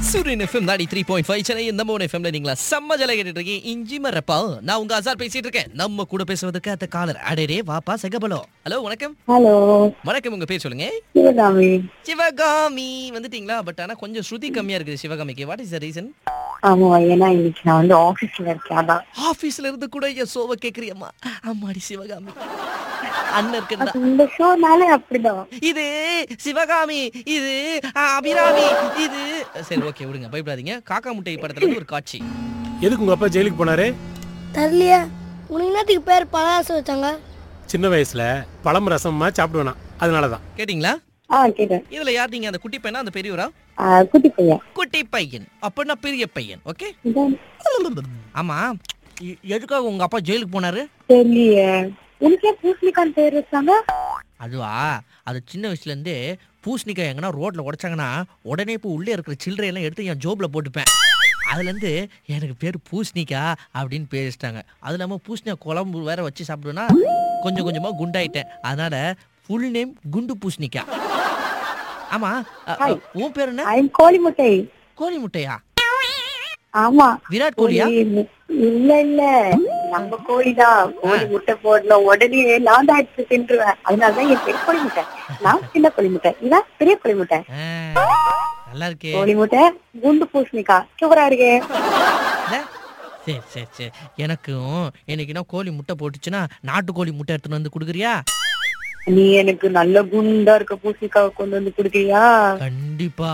சூரியன் எஃப்எம் 93.5 சென்னை நம்ம எஃப்எம்ல நீங்களா செம்ம ஜாலியா கேட்டுட்டு இருக்கீங்க. இஞ்சி மரப்பா நான் உங்க அசார் பேசிட்டு இருக்கேன். நம்ம கூட பேசுவதற்கு அந்த காலர் அடடே வாப்பா செகபலோ. ஹலோ வணக்கம். ஹலோ வணக்கம், உங்க பேர் சொல்லுங்க. சிவகாமி. சிவகாமி வந்துட்டீங்களா? பட் ஆனா கொஞ்சம் ஸ்ருதி கம்மியா இருக்குது சிவகாமிக்கு. What is the reason? ஆமா, ஏன்னா இன்னைக்கு நான் வந்து ஆபீஸ்ல இருக்கேன். அதான் ஆபீஸ்ல இருந்து கூட என் சோவ கேக்குறியம்மா. அம்மாடி சிவகாமி அண்ணன் இருக்கா? இந்த ஷோனால அப்படிதான். இது சிவகாமி, இது அபிராமி, இது சரி ஓகே விடுங்க, பயப்படாதீங்க. காக்கா முட்டை படத்துல இருந்து ஒரு காட்சி. எதுக்கு உங்க அப்பா ஜெயிலுக்கு போனாரு? தெரியலையா? உனக்கு என்னத்துக்கு பேர் பழரசம் வச்சாங்க? சின்ன வயசுல பழம் ரசமா சாப்பிடுவேனா, அதனாலதான். கேட்டீங்களா? கேட்டேன். இதுல யார் நீங்க? அந்த குட்டி பையனா அந்த பெரியவரா? குட்டி பையன். குட்டி பையன் அப்படின்னா பெரிய பையன். ஓகே. இதான் ஆமா, எதுக்காக உங்க அப்பா ஜெயிலுக்கு போனாரு? தெரியல. உனக்கே பூசணிக்கான் பேர் வச்சாங்க? அதுவா, அது சின்ன வயசுல இருந்தே பூசணிக்காய் எங்கன்னா ரோட்ல உடைச்சாங்கன்னா உடனே இப்போ உள்ளே இருக்கிற சில்லறையெல்லாம் எடுத்து என் ஜோப்ல போட்டுப்பேன். அதுல இருந்து எனக்கு பேர் பூசணிக்கா அப்படின்னு பேர் வச்சிட்டாங்க. அது இல்லாம பூசணிக்காய் குழம்பு வேற வச்சு சாப்பிடுவேன்னா கொஞ்சம் கொஞ்சமா குண்டாயிட்டேன். அதனால ஃபுல் நேம் குண்டு பூசணிக்கா. ஆமா, உன் பேர் என்ன? கோழி முட்டை. கோழி முட்டையா? ஆமா. விராட் கோலியா? இல்ல இல்ல, நம்ம கோழிதான். கோழி முட்டை போடணும் உடனே நான் தான் எடுத்து தின்றுவேன். அதனாலதான் என் பேர் கோழி முட்டை. நான் சின்ன கோழி முட்டை, இதான் பெரிய கோழி முட்டை. நல்லா இருக்கே. கோழி முட்டை குண்டு பூசணிக்கா சூப்பரா இருக்கே. சரி சரி சரி, எனக்கும் என்னைக்குன்னா கோழி முட்டை போட்டுச்சுன்னா நாட்டுக்கோழி முட்டை எடுத்துன்னு வந்து கொடுக்குறியா? நீ எனக்கு நல்ல குண்டா இருக்க பூசணிக்காவை கொண்டு வந்து குடுக்கிறியா? கண்டிப்பா.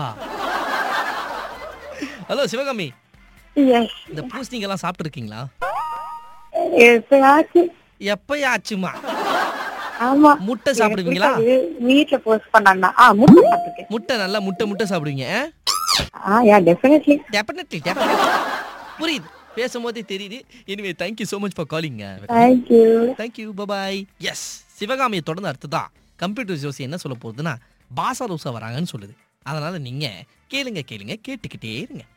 Hello Sivakami, Yes. இந்த பூசணிக்கெல்லாம் சாப்பிட்டு இருக்கீங்களா? எப்பயாச்சும். எப்பயாச்சுமா? ஆமா. முட்டை சாப்பிடுவீங்களா? வீட்ல போஸ்ட் பண்ணாங்கன்னா முட்டை சாப்பிட்டுருக்கேன். முட்டை நல்லா முட்டை சாப்பிடுவீங்க? டெஃபினெட்லி. டெஃபினெட்லி புரியுது, பேசும்போதே தெரியுது. Anyway thank you so much for calling. Thank you, bye bye. Yes, சிவகாமியை தொடர்ந்து அடுத்ததா கம்ப்யூட்டர் ஜோசி என்ன சொல்ல போகுதுன்னா பாசா ரோசா வராங்கன்னு சொல்லுது. அதனால நீங்க கேளுங்க கேட்டுக்கிட்டே இருங்க.